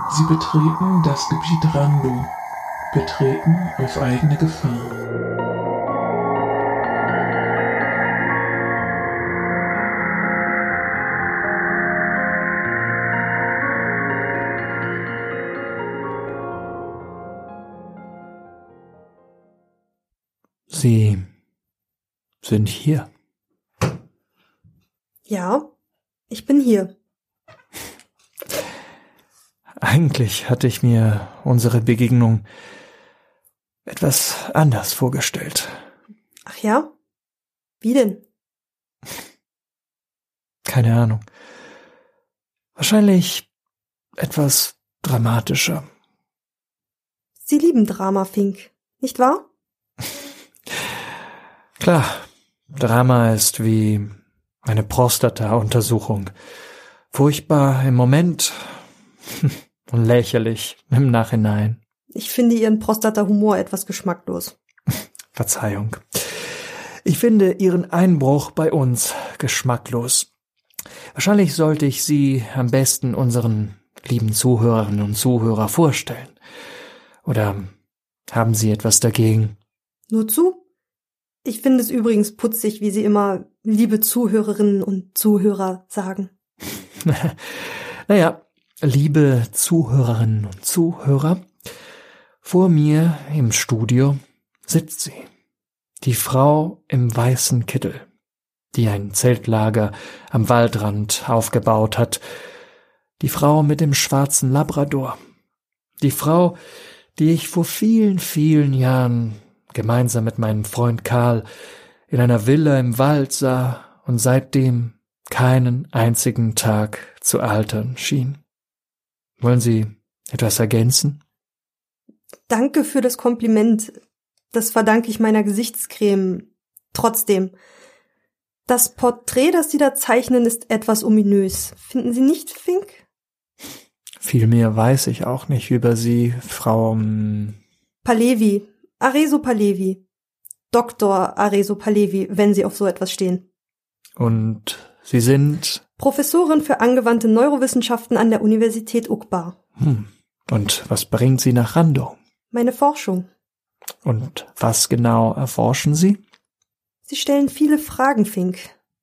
Sie betreten das Gebiet Rando. Betreten auf eigene Gefahr. Sie sind hier. Ja, ich bin hier. Eigentlich hatte ich mir unsere Begegnung etwas anders vorgestellt. Ach ja? Wie denn? Keine Ahnung. Wahrscheinlich etwas dramatischer. Sie lieben Drama, Fink, nicht wahr? Klar, Drama ist wie eine Prostata-Untersuchung. Furchtbar im Moment und lächerlich im Nachhinein. Ich finde Ihren Prostata-Humor etwas geschmacklos. Verzeihung. Ich finde Ihren Einbruch bei uns geschmacklos. Wahrscheinlich sollte ich Sie am besten unseren lieben Zuhörerinnen und Zuhörer vorstellen. Oder haben Sie etwas dagegen? Nur zu? Ich finde es übrigens putzig, wie Sie immer liebe Zuhörerinnen und Zuhörer sagen. Naja, liebe Zuhörerinnen und Zuhörer, vor mir im Studio sitzt sie. Die Frau im weißen Kittel, die ein Zeltlager am Waldrand aufgebaut hat. Die Frau mit dem schwarzen Labrador. Die Frau, die ich vor vielen, vielen Jahren gemeinsam mit meinem Freund Karl in einer Villa im Wald sah und seitdem keinen einzigen Tag zu altern schien. Wollen Sie etwas ergänzen? Danke für das Kompliment. Das verdanke ich meiner Gesichtscreme. Trotzdem, das Porträt, das Sie da zeichnen, ist etwas ominös. Finden Sie nicht, Fink? Viel mehr weiß ich auch nicht über Sie, Frau... Palevi, Arezzo Palevi. Dr. Arezzo Palevi, wenn Sie auf so etwas stehen. Und Sie sind... Professorin für angewandte Neurowissenschaften an der Universität Uqbar. Und was bringt Sie nach Rando? Meine Forschung. Und was genau erforschen Sie? Sie stellen viele Fragen, Fink.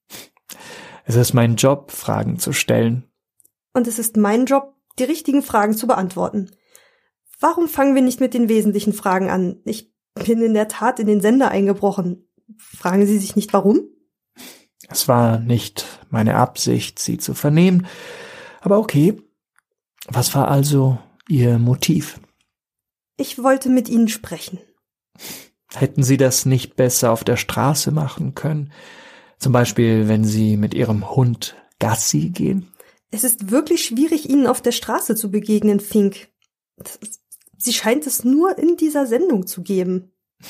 Es ist mein Job, Fragen zu stellen. Und es ist mein Job, die richtigen Fragen zu beantworten. Warum fangen wir nicht mit den wesentlichen Fragen an? Ich bin in der Tat in den Sender eingebrochen. Fragen Sie sich nicht, warum? Es war nicht meine Absicht, Sie zu vernehmen. Aber okay. Was war also Ihr Motiv? Ich wollte mit Ihnen sprechen. Hätten Sie das nicht besser auf der Straße machen können? Zum Beispiel, wenn Sie mit Ihrem Hund Gassi gehen? Es ist wirklich schwierig, Ihnen auf der Straße zu begegnen, Fink. Sie scheint es nur in dieser Sendung zu geben.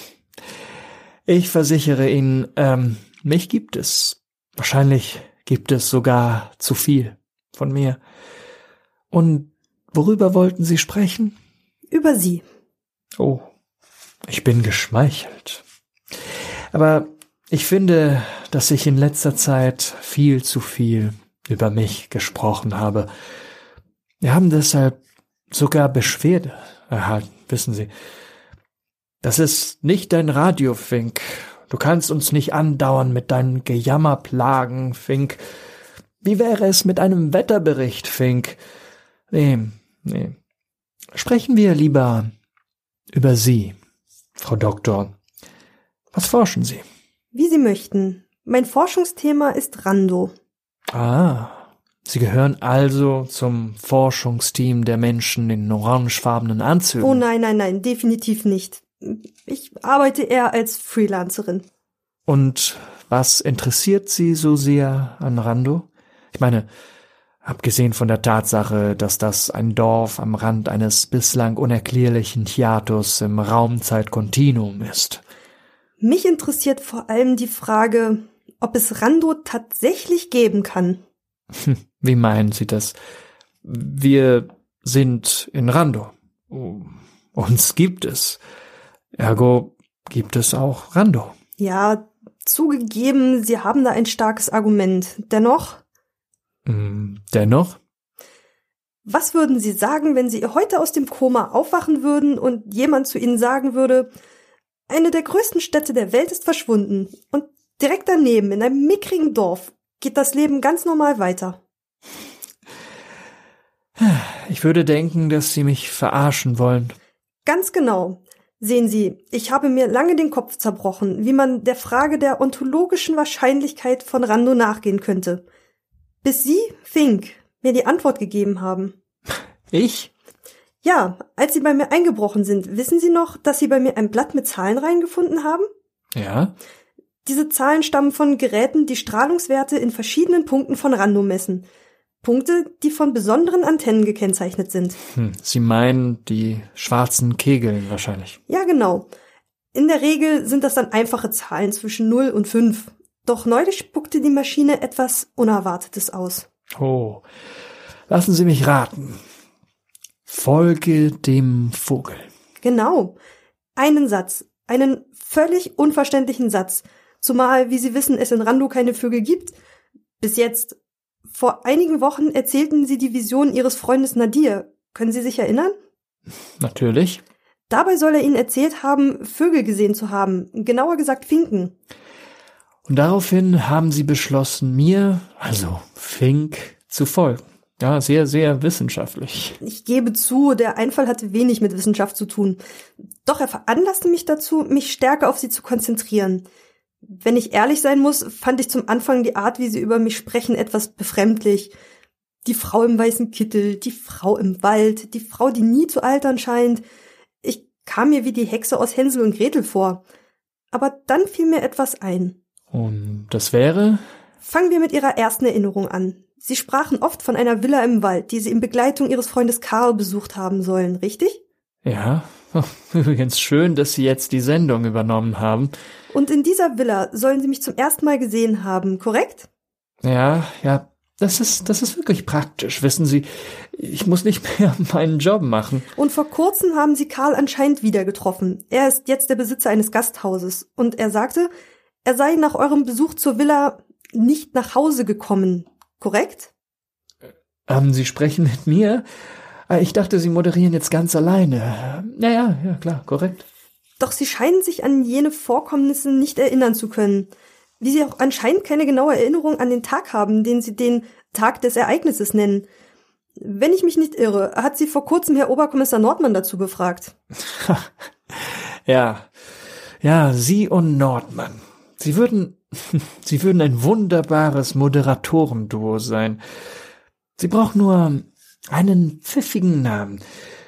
Ich versichere Ihnen, mich gibt es. Wahrscheinlich gibt es sogar zu viel von mir. Und worüber wollten Sie sprechen? Über Sie. Oh, ich bin geschmeichelt. Aber ich finde, dass ich in letzter Zeit viel zu viel über mich gesprochen habe. Wir haben deshalb sogar Beschwerde erhalten, wissen Sie. Das ist nicht dein Radio, Fink. Du kannst uns nicht andauern mit deinen Gejammerplagen, Fink. Wie wäre es mit einem Wetterbericht, Fink? Nee. Sprechen wir lieber über Sie, Frau Doktor. Was forschen Sie? Wie Sie möchten. Mein Forschungsthema ist Rando. Ah, Sie gehören also zum Forschungsteam der Menschen in orangefarbenen Anzügen. Oh nein, definitiv nicht. Ich arbeite eher als Freelancerin. Und was interessiert Sie so sehr an Rando? Ich meine, abgesehen von der Tatsache, dass das ein Dorf am Rand eines bislang unerklärlichen Hiatus im Raumzeitkontinuum ist. Mich interessiert vor allem die Frage, ob es Rando tatsächlich geben kann. Wie meinen Sie das? Wir sind in Rando. Uns gibt es. Ergo gibt es auch Rando. Ja, zugegeben, Sie haben da ein starkes Argument. Dennoch? Dennoch? Was würden Sie sagen, wenn Sie heute aus dem Koma aufwachen würden und jemand zu Ihnen sagen würde, eine der größten Städte der Welt ist verschwunden und direkt daneben, in einem mickrigen Dorf, geht das Leben ganz normal weiter? Ich würde denken, dass Sie mich verarschen wollen. Ganz genau. Sehen Sie, ich habe mir lange den Kopf zerbrochen, wie man der Frage der ontologischen Wahrscheinlichkeit von Rando nachgehen könnte. Bis Sie, Fink, mir die Antwort gegeben haben. Ich? Ja, als Sie bei mir eingebrochen sind, wissen Sie noch, dass Sie bei mir ein Blatt mit Zahlen reingefunden haben? Ja. Diese Zahlen stammen von Geräten, die Strahlungswerte in verschiedenen Punkten von Rando messen. Punkte, die von besonderen Antennen gekennzeichnet sind. Sie meinen die schwarzen Kegeln wahrscheinlich. Ja, genau. In der Regel sind das dann einfache Zahlen zwischen 0 und 5. Doch neulich spuckte die Maschine etwas Unerwartetes aus. Oh, lassen Sie mich raten. Folge dem Vogel. Genau. Einen Satz. Einen völlig unverständlichen Satz. Zumal, wie Sie wissen, es in Rando keine Vögel gibt. Bis jetzt. Vor einigen Wochen erzählten Sie die Vision Ihres Freundes Nadir. Können Sie sich erinnern? Natürlich. Dabei soll er Ihnen erzählt haben, Vögel gesehen zu haben. Genauer gesagt Finken. Und daraufhin haben Sie beschlossen, mir, also Fink, zu folgen. Ja, sehr, sehr wissenschaftlich. Ich gebe zu, der Einfall hatte wenig mit Wissenschaft zu tun. Doch er veranlasste mich dazu, mich stärker auf Sie zu konzentrieren. Wenn ich ehrlich sein muss, fand ich zum Anfang die Art, wie Sie über mich sprechen, etwas befremdlich. Die Frau im weißen Kittel, die Frau im Wald, die Frau, die nie zu altern scheint. Ich kam mir wie die Hexe aus Hänsel und Gretel vor. Aber dann fiel mir etwas ein. Und das wäre? Fangen wir mit Ihrer ersten Erinnerung an. Sie sprachen oft von einer Villa im Wald, die Sie in Begleitung Ihres Freundes Karl besucht haben sollen, richtig? Ja, übrigens schön, dass Sie jetzt die Sendung übernommen haben. Und in dieser Villa sollen Sie mich zum ersten Mal gesehen haben, korrekt? Ja, das ist wirklich praktisch, wissen Sie. Ich muss nicht mehr meinen Job machen. Und vor kurzem haben Sie Karl anscheinend wieder getroffen. Er ist jetzt der Besitzer eines Gasthauses. Und er sagte, er sei nach eurem Besuch zur Villa nicht nach Hause gekommen, korrekt? Sie sprechen mit mir? Ich dachte, Sie moderieren jetzt ganz alleine. Ja, klar, korrekt. Doch Sie scheinen sich an jene Vorkommnisse nicht erinnern zu können. Wie Sie auch anscheinend keine genaue Erinnerung an den Tag haben, den Sie den Tag des Ereignisses nennen. Wenn ich mich nicht irre, hat Sie vor kurzem Herr Oberkommissar Nordmann dazu befragt. Ja, Sie und Nordmann. Sie würden ein wunderbares Moderatorenduo sein. Sie brauchen nur einen pfiffigen Namen.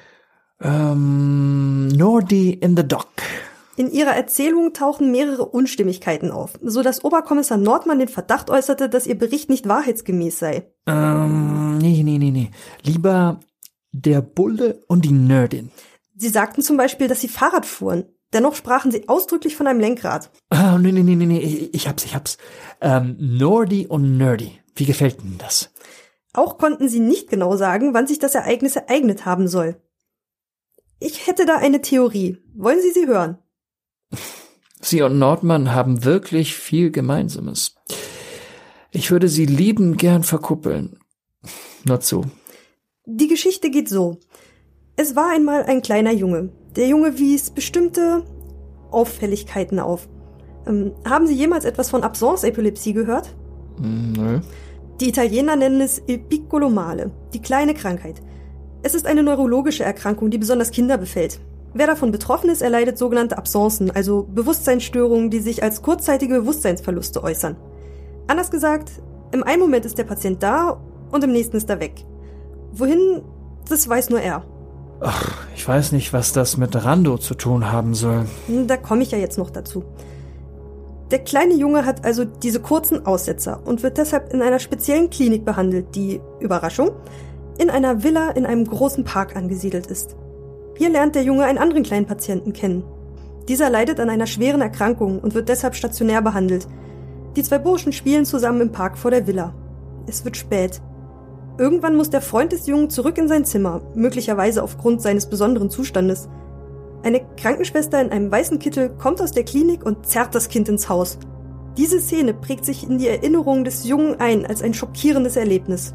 Nordy in the Dock. In ihrer Erzählung tauchen mehrere Unstimmigkeiten auf, so dass Oberkommissar Nordmann den Verdacht äußerte, dass ihr Bericht nicht wahrheitsgemäß sei. Nee. Lieber der Bulle und die Nerdin. Sie sagten zum Beispiel, dass sie Fahrrad fuhren. Dennoch sprachen sie ausdrücklich von einem Lenkrad. Nee, ich hab's. Nordy und Nerdy. Wie gefällt Ihnen das? Auch konnten sie nicht genau sagen, wann sich das Ereignis ereignet haben soll. Ich hätte da eine Theorie. Wollen Sie sie hören? Sie und Nordmann haben wirklich viel Gemeinsames. Ich würde sie liebend gern verkuppeln. Nur zu. Die Geschichte geht so. Es war einmal ein kleiner Junge. Der Junge wies bestimmte Auffälligkeiten auf. Haben Sie jemals etwas von Absence-Epilepsie gehört? Nö. Die Italiener nennen es il piccolo male, die kleine Krankheit. Es ist eine neurologische Erkrankung, die besonders Kinder befällt. Wer davon betroffen ist, erleidet sogenannte Absencen, also Bewusstseinsstörungen, die sich als kurzzeitige Bewusstseinsverluste äußern. Anders gesagt, im einen Moment ist der Patient da und im nächsten ist er weg. Wohin, das weiß nur er. Ach, ich weiß nicht, was das mit Rando zu tun haben soll. Da komme ich ja jetzt noch dazu. Der kleine Junge hat also diese kurzen Aussetzer und wird deshalb in einer speziellen Klinik behandelt, die, Überraschung, in einer Villa in einem großen Park angesiedelt ist. Hier lernt der Junge einen anderen kleinen Patienten kennen. Dieser leidet an einer schweren Erkrankung und wird deshalb stationär behandelt. Die zwei Burschen spielen zusammen im Park vor der Villa. Es wird spät. Irgendwann muss der Freund des Jungen zurück in sein Zimmer, möglicherweise aufgrund seines besonderen Zustandes. Eine Krankenschwester in einem weißen Kittel kommt aus der Klinik und zerrt das Kind ins Haus. Diese Szene prägt sich in die Erinnerung des Jungen ein als ein schockierendes Erlebnis.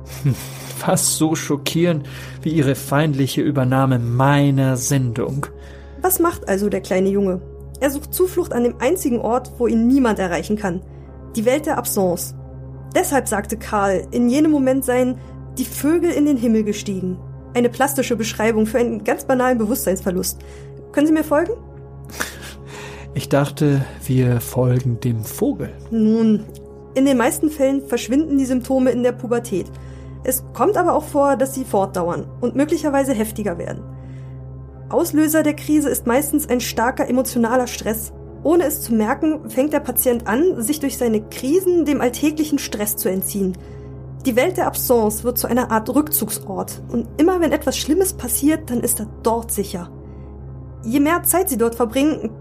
Fast so schockierend wie ihre feindliche Übernahme meiner Sendung. Was macht also der kleine Junge? Er sucht Zuflucht an dem einzigen Ort, wo ihn niemand erreichen kann. Die Welt der Absence. Deshalb sagte Karl, in jenem Moment seien die Vögel in den Himmel gestiegen. Eine plastische Beschreibung für einen ganz banalen Bewusstseinsverlust. Können Sie mir folgen? Ich dachte, wir folgen dem Vogel. Nun, in den meisten Fällen verschwinden die Symptome in der Pubertät. Es kommt aber auch vor, dass sie fortdauern und möglicherweise heftiger werden. Auslöser der Krise ist meistens ein starker emotionaler Stress. Ohne es zu merken, fängt der Patient an, sich durch seine Krisen dem alltäglichen Stress zu entziehen. Die Welt der Absence wird zu einer Art Rückzugsort. Und immer wenn etwas Schlimmes passiert, dann ist er dort sicher. Je mehr Zeit sie dort verbringen,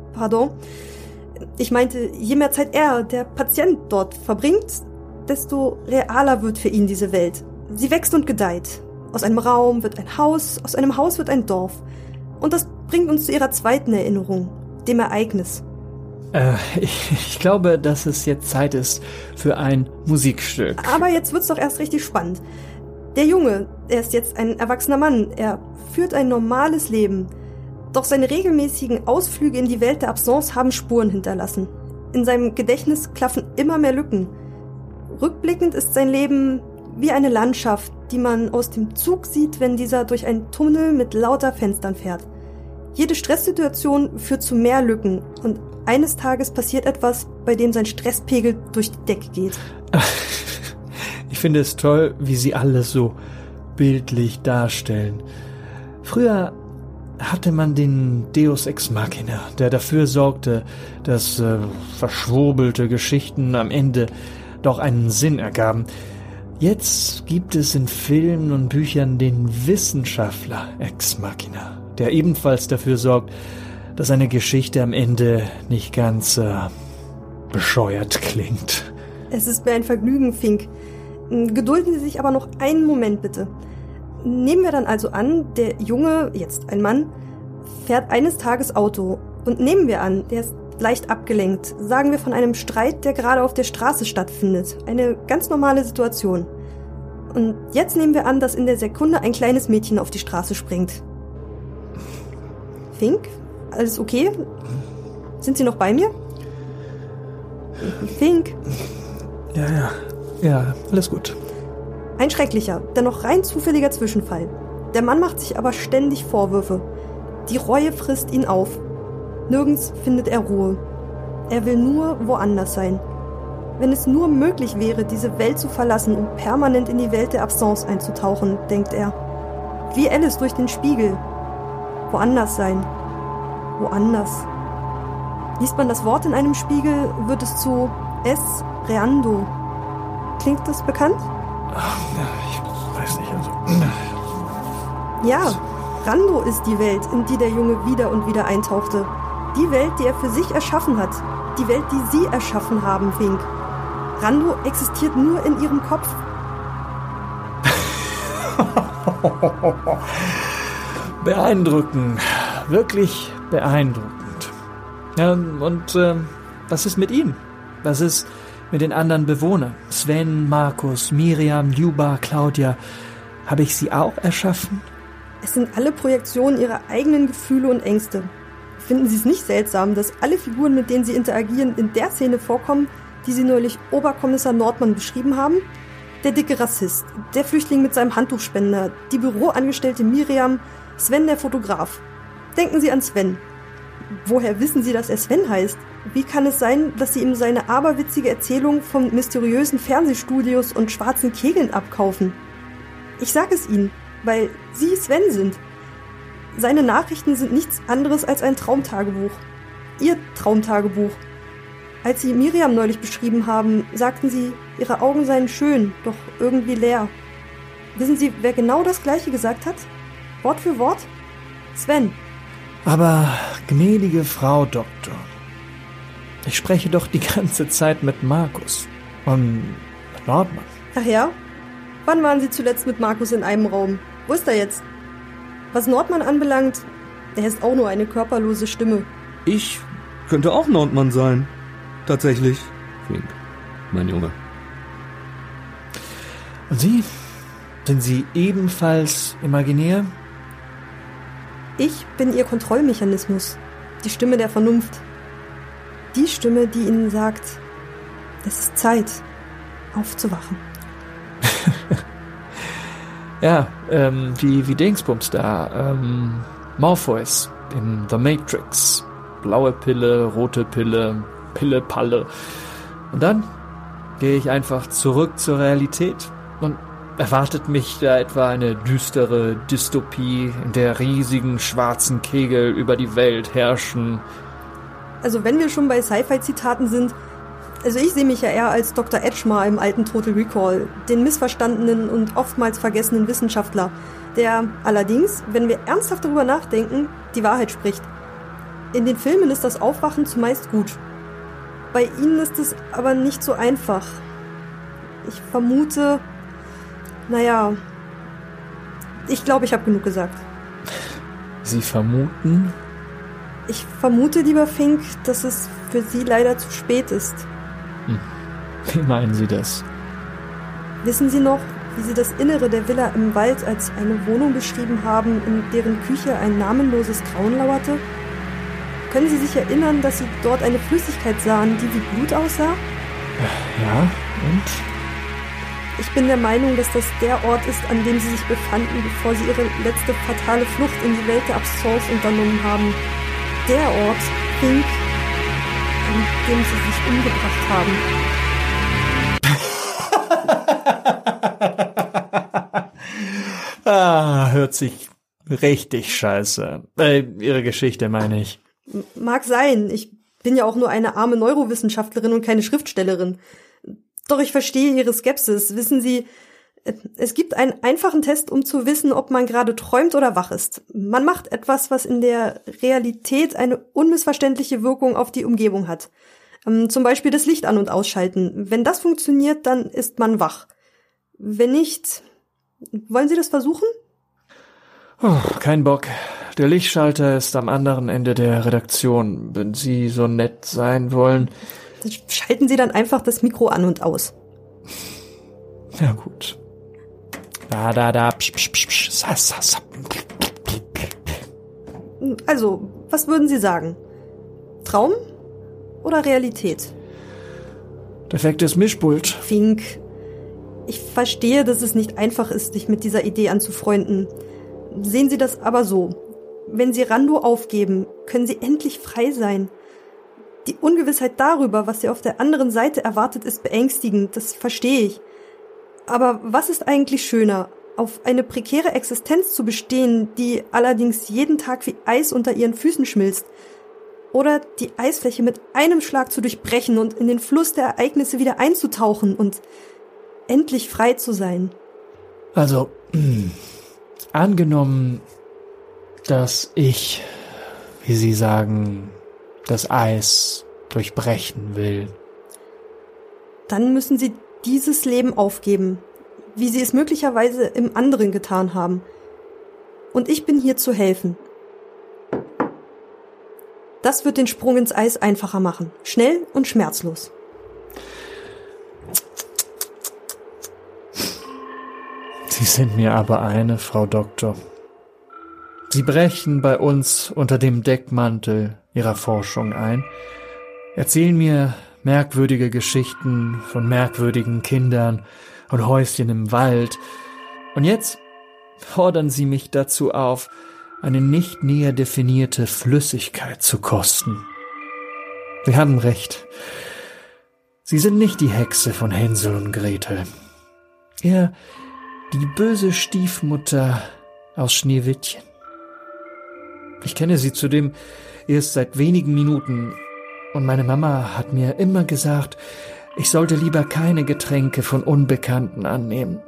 je mehr Zeit der Patient dort verbringt, desto realer wird für ihn diese Welt. Sie wächst und gedeiht. Aus einem Raum wird ein Haus, aus einem Haus wird ein Dorf. Und das bringt uns zu ihrer zweiten Erinnerung, dem Ereignis. Ich glaube, dass es jetzt Zeit ist für ein Musikstück. Aber jetzt wird's doch erst richtig spannend. Der Junge, er ist jetzt ein erwachsener Mann, er führt ein normales Leben. Doch seine regelmäßigen Ausflüge in die Welt der Absence haben Spuren hinterlassen. In seinem Gedächtnis klaffen immer mehr Lücken. Rückblickend ist sein Leben wie eine Landschaft, die man aus dem Zug sieht, wenn dieser durch einen Tunnel mit lauter Fenstern fährt. Jede Stresssituation führt zu mehr Lücken und eines Tages passiert etwas, bei dem sein Stresspegel durch die Decke geht. Ich finde es toll, wie Sie alles so bildlich darstellen. Früher hatte man den Deus Ex Machina, der dafür sorgte, dass verschwurbelte Geschichten am Ende doch einen Sinn ergaben. Jetzt gibt es in Filmen und Büchern den Wissenschaftler Ex Machina, der ebenfalls dafür sorgt, dass eine Geschichte am Ende nicht ganz bescheuert klingt. Es ist mir ein Vergnügen, Fink. Gedulden Sie sich aber noch einen Moment, bitte. Nehmen wir dann also an, der Junge, jetzt ein Mann, fährt eines Tages Auto. Und nehmen wir an, der ist leicht abgelenkt. Sagen wir von einem Streit, der gerade auf der Straße stattfindet. Eine ganz normale Situation. Und jetzt nehmen wir an, dass in der Sekunde ein kleines Mädchen auf die Straße springt. Fink? Alles okay? Sind Sie noch bei mir? Fink? Ja, alles gut. Ein schrecklicher, dennoch rein zufälliger Zwischenfall. Der Mann macht sich aber ständig Vorwürfe. Die Reue frisst ihn auf. Nirgends findet er Ruhe. Er will nur woanders sein. Wenn es nur möglich wäre, diese Welt zu verlassen, um permanent in die Welt der Absence einzutauchen, denkt er. Wie Alice durch den Spiegel. Woanders sein. Woanders. Liest man das Wort in einem Spiegel, wird es zu Reando. Klingt das bekannt? Ich weiß nicht, also. Ja, Rando ist die Welt, in die der Junge wieder und wieder eintauchte. Die Welt, die er für sich erschaffen hat. Die Welt, die Sie erschaffen haben, Fink. Rando existiert nur in Ihrem Kopf. Beeindruckend. Wirklich beeindruckend. Ja, und was ist mit ihm? Was ist mit den anderen Bewohnern? Sven, Markus, Miriam, Ljuba, Claudia. Habe ich sie auch erschaffen? Es sind alle Projektionen ihrer eigenen Gefühle und Ängste. Finden Sie es nicht seltsam, dass alle Figuren, mit denen Sie interagieren, in der Szene vorkommen, die Sie neulich Oberkommissar Nordmann beschrieben haben? Der dicke Rassist, der Flüchtling mit seinem Handtuchspender, die Büroangestellte Miriam, Sven der Fotograf. Denken Sie an Sven. Woher wissen Sie, dass er Sven heißt? Wie kann es sein, dass Sie ihm seine aberwitzige Erzählung von mysteriösen Fernsehstudios und schwarzen Kegeln abkaufen? Ich sag es Ihnen, weil Sie Sven sind. Seine Nachrichten sind nichts anderes als ein Traumtagebuch. Ihr Traumtagebuch. Als Sie Miriam neulich beschrieben haben, sagten Sie, ihre Augen seien schön, doch irgendwie leer. Wissen Sie, wer genau das Gleiche gesagt hat? Wort für Wort? Sven. Aber, gnädige Frau Doktor, ich spreche doch die ganze Zeit mit Markus und Nordmann. Ach ja? Wann waren Sie zuletzt mit Markus in einem Raum? Wo ist er jetzt? Was Nordmann anbelangt, er ist auch nur eine körperlose Stimme. Ich könnte auch Nordmann sein. Tatsächlich. Fink, mein Junge. Und Sie? Sind Sie ebenfalls imaginär? Ich bin Ihr Kontrollmechanismus, die Stimme der Vernunft. Die Stimme, die Ihnen sagt, es ist Zeit, aufzuwachen. Ja, wie Dingsbums da, Morpheus in The Matrix. Blaue Pille, rote Pille, Pille, Palle. Und dann gehe ich einfach zurück zur Realität und erwartet mich da etwa eine düstere Dystopie, in der riesigen schwarzen Kegel über die Welt herrschen. Also wenn wir schon bei Sci-Fi-Zitaten sind, also ich sehe mich ja eher als Dr. Edgemar im alten Total Recall, den missverstandenen und oftmals vergessenen Wissenschaftler, der allerdings, wenn wir ernsthaft darüber nachdenken, die Wahrheit spricht. In den Filmen ist das Aufwachen zumeist gut. Bei Ihnen ist es aber nicht so einfach. Ich vermute, ich glaube, ich habe genug gesagt. Sie vermuten? Ich vermute, lieber Fink, dass es für Sie leider zu spät ist. Wie meinen Sie das? Wissen Sie noch, wie Sie das Innere der Villa im Wald als eine Wohnung beschrieben haben, in deren Küche ein namenloses Grauen lauerte? Können Sie sich erinnern, dass Sie dort eine Flüssigkeit sahen, die wie Blut aussah? Ja, und? Ich bin der Meinung, dass das der Ort ist, an dem Sie sich befanden, bevor Sie Ihre letzte fatale Flucht in die Welt der Absence unternommen haben. Der Ort, Fink, an dem Sie sich umgebracht haben. Hört sich richtig scheiße. Ihre Geschichte meine ich. Mag sein. Ich bin ja auch nur eine arme Neurowissenschaftlerin und keine Schriftstellerin. Doch ich verstehe Ihre Skepsis. Wissen Sie, es gibt einen einfachen Test, um zu wissen, ob man gerade träumt oder wach ist. Man macht etwas, was in der Realität eine unmissverständliche Wirkung auf die Umgebung hat. Zum Beispiel das Licht an- und ausschalten. Wenn das funktioniert, dann ist man wach. Wenn nicht, wollen Sie das versuchen? Oh, kein Bock. Der Lichtschalter ist am anderen Ende der Redaktion. Wenn Sie so nett sein wollen. Schalten Sie dann einfach das Mikro an und aus. Ja, gut. Psch, psch, psch, psch, sa. Also, was würden Sie sagen? Traum oder Realität? Defektes Mischpult. Fink, ich verstehe, dass es nicht einfach ist, sich mit dieser Idee anzufreunden. Sehen Sie das aber so. Wenn Sie Rando aufgeben, können Sie endlich frei sein. Die Ungewissheit darüber, was Sie auf der anderen Seite erwartet, ist beängstigend, das verstehe ich. Aber was ist eigentlich schöner, auf eine prekäre Existenz zu bestehen, die allerdings jeden Tag wie Eis unter Ihren Füßen schmilzt? Oder die Eisfläche mit einem Schlag zu durchbrechen und in den Fluss der Ereignisse wieder einzutauchen und endlich frei zu sein? Also, angenommen, dass ich, wie Sie sagen, das Eis durchbrechen will. Dann müssen Sie dieses Leben aufgeben, wie Sie es möglicherweise im anderen getan haben. Und ich bin hier zu helfen. Das wird den Sprung ins Eis einfacher machen. Schnell und schmerzlos. Sie sind mir aber eine, Frau Doktor. Sie brechen bei uns unter dem Deckmantel Ihrer Forschung ein, erzählen mir merkwürdige Geschichten von merkwürdigen Kindern und Häuschen im Wald. Und jetzt fordern Sie mich dazu auf, eine nicht näher definierte Flüssigkeit zu kosten. Sie haben recht. Sie sind nicht die Hexe von Hänsel und Gretel. Eher die böse Stiefmutter aus Schneewittchen. Ich kenne sie zudem erst seit wenigen Minuten und meine Mama hat mir immer gesagt, ich sollte lieber keine Getränke von Unbekannten annehmen.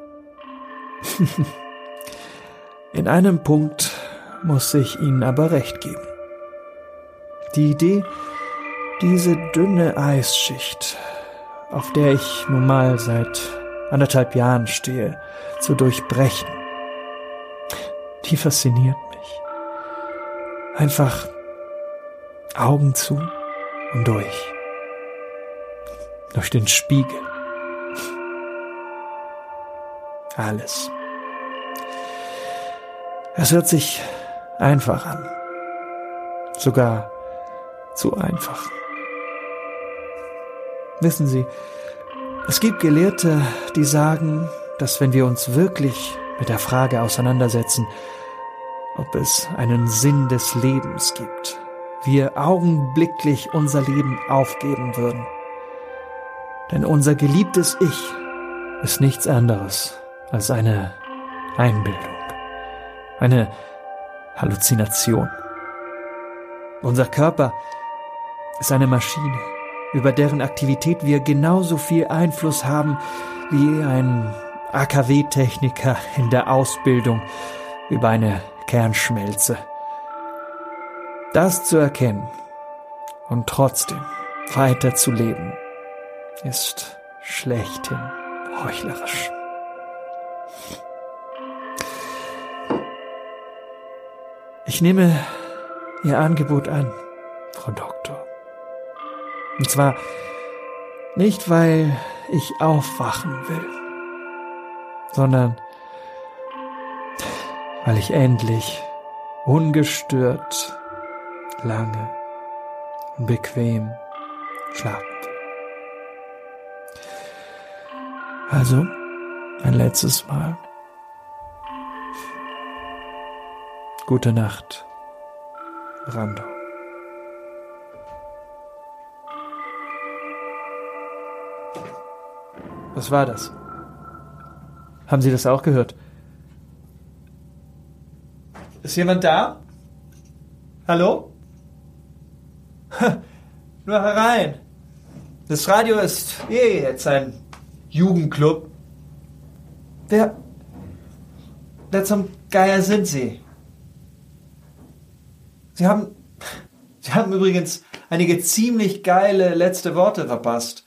In einem Punkt muss ich Ihnen aber recht geben. Die Idee, diese dünne Eisschicht, auf der ich nun mal seit 1,5 Jahren stehe, zu durchbrechen, die fasziniert mich. Einfach Augen zu und durch. Durch den Spiegel. Alles Es hört sich einfach an. Sogar zu einfach. Wissen Sie, es gibt Gelehrte, die sagen, dass wenn wir uns wirklich mit der Frage auseinandersetzen, ob es einen Sinn des Lebens gibt, wir augenblicklich unser Leben aufgeben würden. Denn unser geliebtes Ich ist nichts anderes als eine Einbildung, eine Halluzination. Unser Körper ist eine Maschine, über deren Aktivität wir genauso viel Einfluss haben wie ein AKW-Techniker in der Ausbildung über eine Kernschmelze. Das zu erkennen und trotzdem weiter zu leben, ist schlechthin heuchlerisch. Ich nehme Ihr Angebot an, Frau Doktor. Und zwar nicht, weil ich aufwachen will, sondern weil ich endlich ungestört, lange und bequem schlafen will. Also, ein letztes Mal. Gute Nacht, Rando. Was war das? Haben Sie das auch gehört? Ist jemand da? Hallo? Nur herein. Das Radio ist jetzt ein Jugendclub. Wer zum Geier sind Sie? Sie haben übrigens einige ziemlich geile letzte Worte verpasst.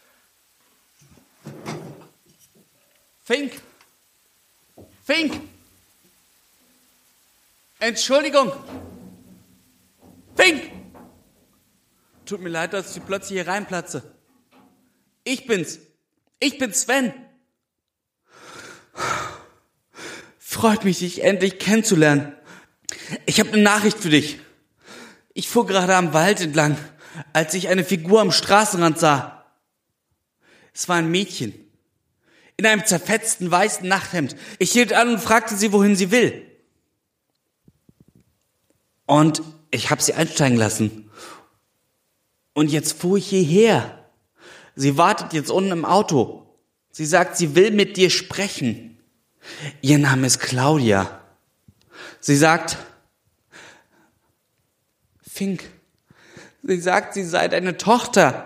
Fink! Entschuldigung! Fink! Tut mir leid, dass ich plötzlich hier reinplatze. Ich bin's Sven. Freut mich, dich endlich kennenzulernen. Ich habe eine Nachricht für dich. Ich fuhr gerade am Wald entlang, als ich eine Figur am Straßenrand sah. Es war ein Mädchen. In einem zerfetzten weißen Nachthemd. Ich hielt an und fragte sie, wohin sie will. Und ich habe sie einsteigen lassen. Und jetzt fuhr ich hierher. Sie wartet jetzt unten im Auto. Sie sagt, sie will mit dir sprechen. Ihr Name ist Claudia. Sie sagt, Fink, sie sagt, sie sei deine Tochter.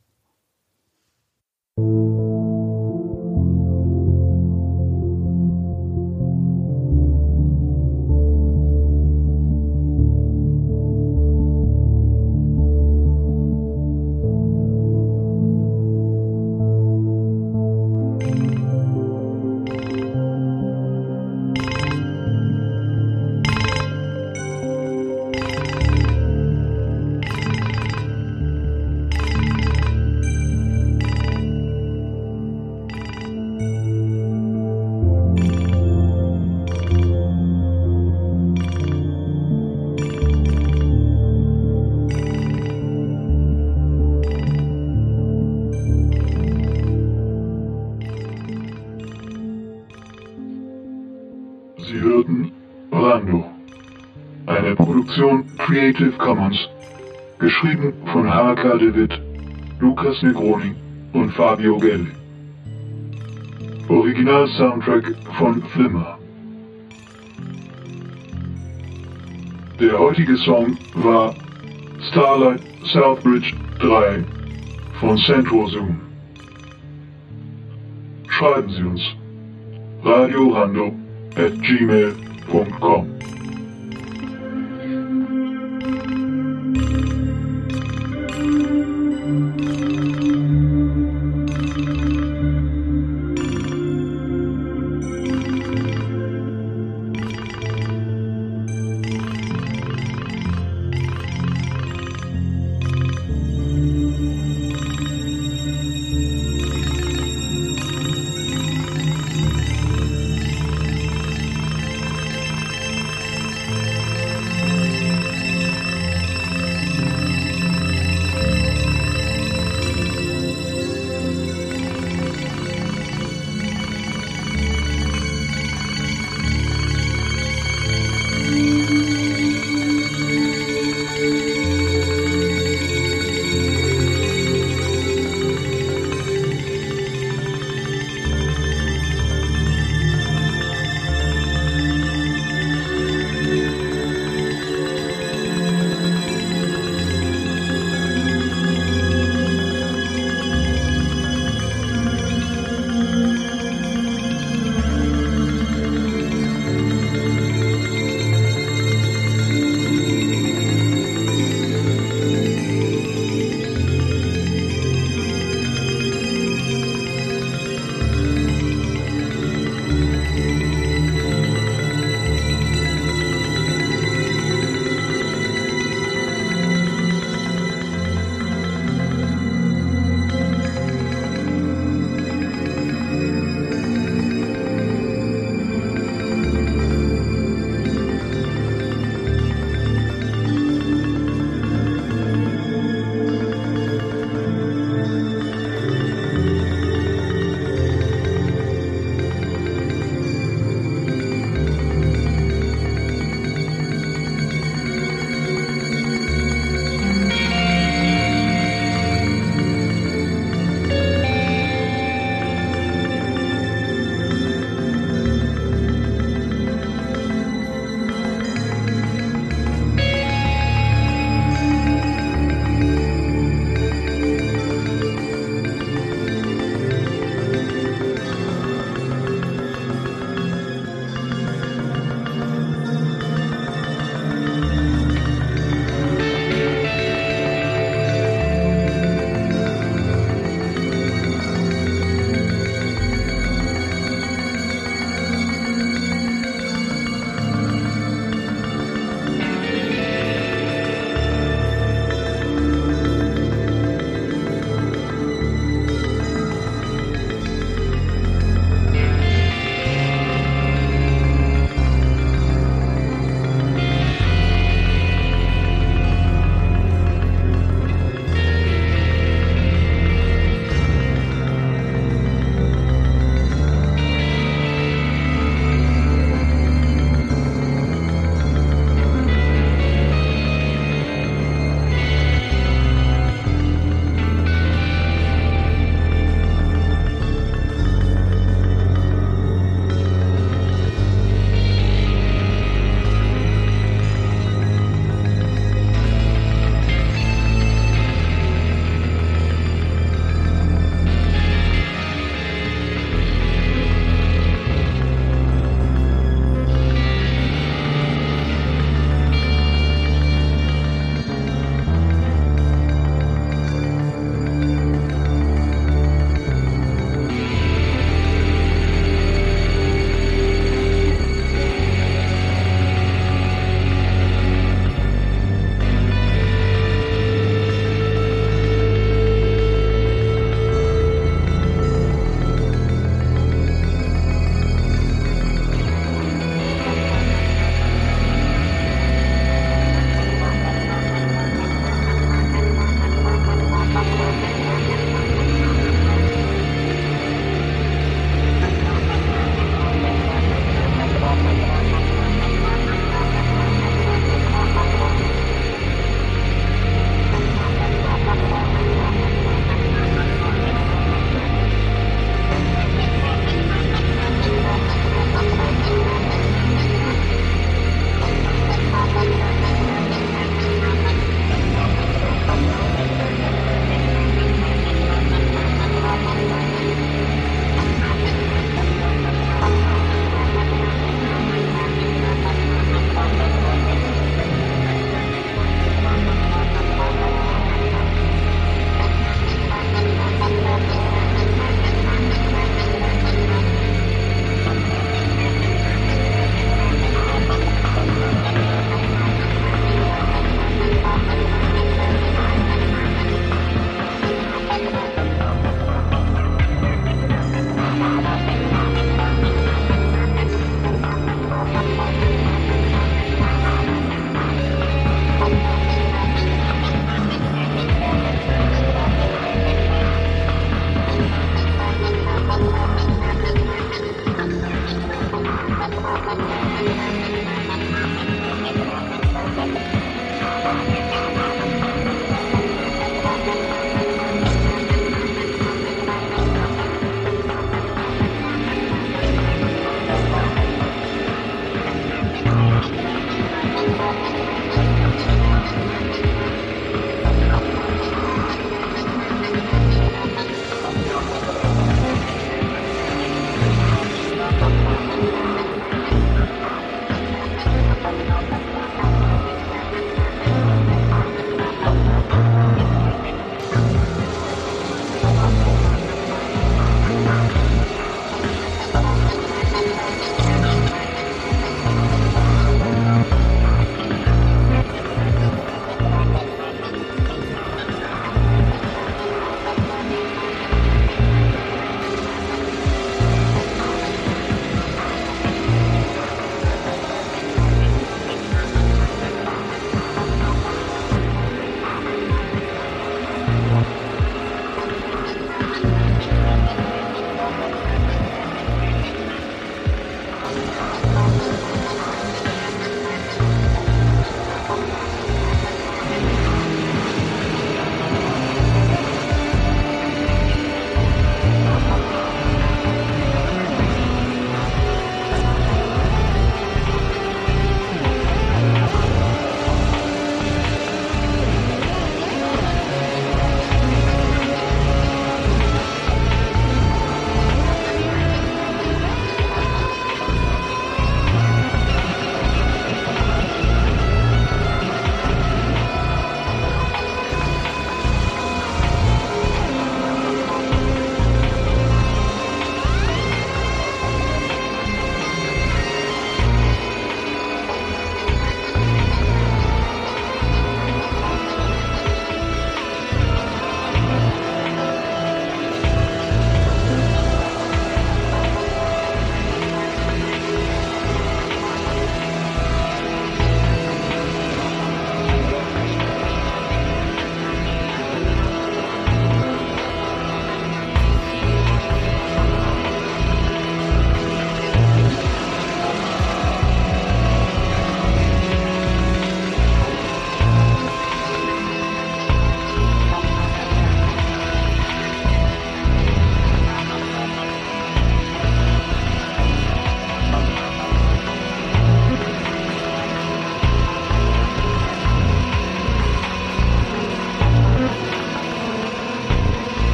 Sie hörten Rando, eine Produktion Creative Commons, geschrieben von H.K. de Witt, Lukas Negroni und Fabio Gelli. Original-Soundtrack von Flimmer. Der heutige Song war Starlight Southbridge 3 von Central Zoom. Schreiben Sie uns radiorando@gmail.com